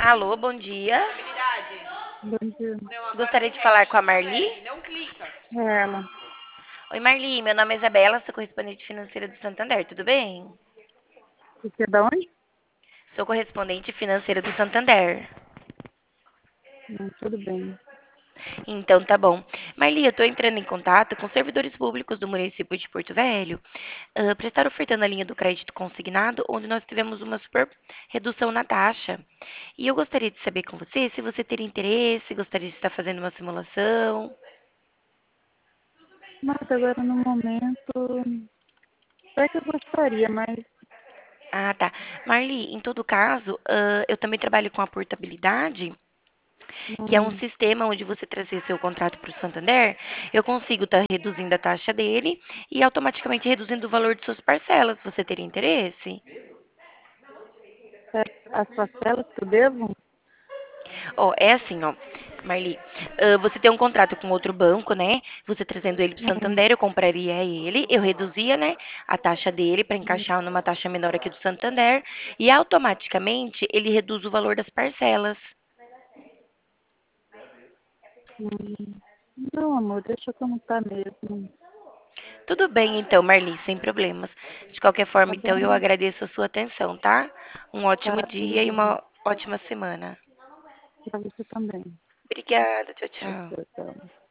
Alô, bom dia. Bom dia. Gostaria de falar com a Marli. É ela. Oi, Marli, meu nome é Isabela, sou correspondente financeira do Santander, tudo bem? Você é da onde? Sou correspondente financeira do Santander. Tudo bem. Então, tá bom. Marli, eu tô entrando em contato com servidores públicos do município de Porto Velho para estar ofertando a linha do crédito consignado, onde nós tivemos uma super redução na taxa. E eu gostaria de saber com você se você teria interesse, gostaria de estar fazendo uma simulação. Mas agora no momento, até que eu gostaria, mas Ah, tá. Marli, em todo caso, eu também trabalho com a portabilidade, que é um hum, sistema onde você trazer seu contrato para o Santander, eu consigo estar reduzindo a taxa dele e automaticamente reduzindo o valor de suas parcelas. Você teria interesse? é, as parcelas que eu devo, Ó, é assim, ó. Marli, você tem um contrato com outro banco, né? Você trazendo ele para o hum, Santander, eu compraria ele, eu reduzia, né, a taxa dele para hum, encaixar numa taxa menor aqui do Santander e automaticamente ele reduz o valor das parcelas. hum. Não, amor, deixa como tá mesmo. Tudo bem, então, Marli, sem problemas. De qualquer Tá forma, então, eu bom? agradeço a sua atenção, tá? Um Tá, ótimo dia tudo e bem. uma ótima semana. Pra você também. Obrigada, tchau, Tchau, tchau. tchau.